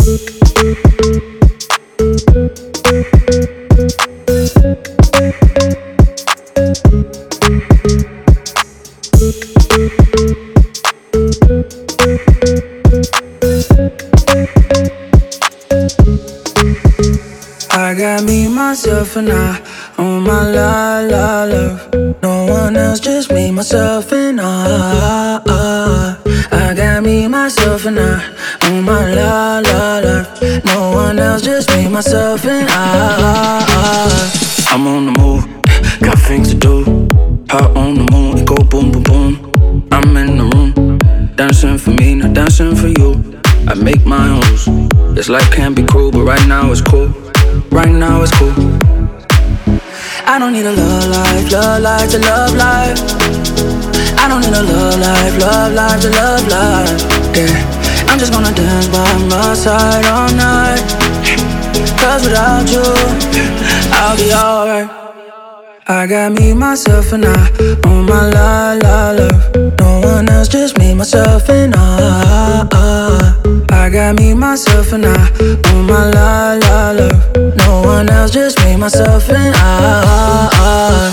I got me, myself, and I on my love. No one else, just me, myself, and I. I got me, myself, and I on my love. No one else, just me, myself, and I. I'm on the move, got things to do. Hot on the moon, it go boom, boom, boom. I'm in the room, dancing for me, not dancing for you. I make my own rules. This life can be cruel, but right now it's cool. Right now it's cool. I don't need a love life to love life. I don't need a love life to love life. Yeah, I'm just gonna dance by my side all night. Cause without you, I'll be alright. I got me, myself, and I on my love. No one else, just me, myself, and I. I got me, myself, and I on my love. No one else, just me, myself, and I.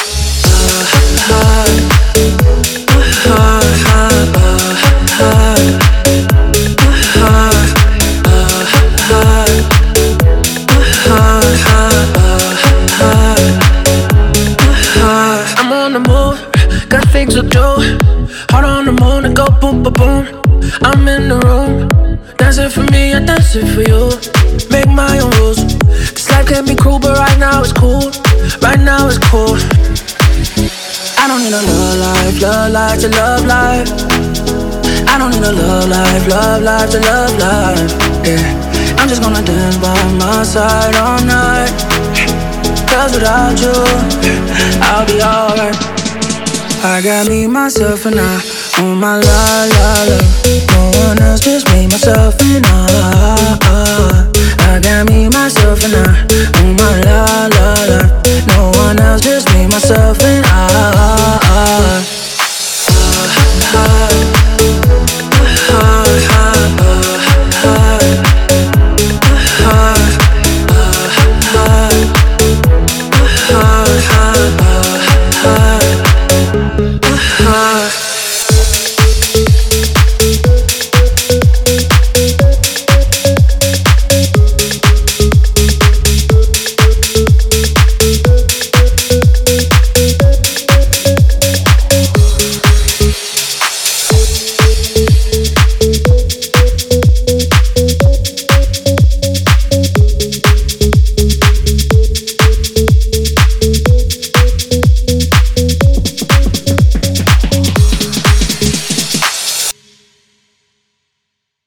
I'm on the move, got things to do. Heart on the moon, it go boom, boom, boom. I'm in the room, dancing for me, I dance it for you. Make my own rules. This life can be cruel, but right now it's cool. Right now it's cool. I don't need a love life to love life. I don't need a love life to love life. Yeah, I'm just gonna dance by my side all night. Cause without you, I'll be alright. I got me, myself, and I on my love. No one else, just me, myself, and I.